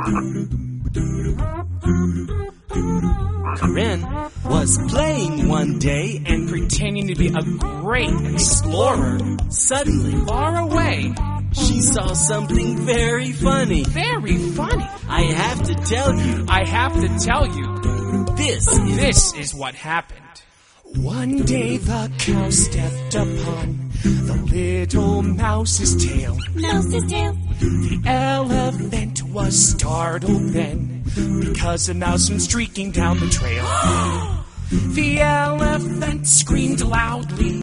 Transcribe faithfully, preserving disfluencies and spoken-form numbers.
Corinne was playing one day and pretending to be a great explorer. Suddenly, Far away. she saw something very funny. Very funny. I have to tell you, I have to tell you, this is... this is what happened. One day the cow stepped upon the little mouse's tail. Mouse's tail. The elephant was startled then, because a mouse went streaking down the trail. The elephant screamed loudly.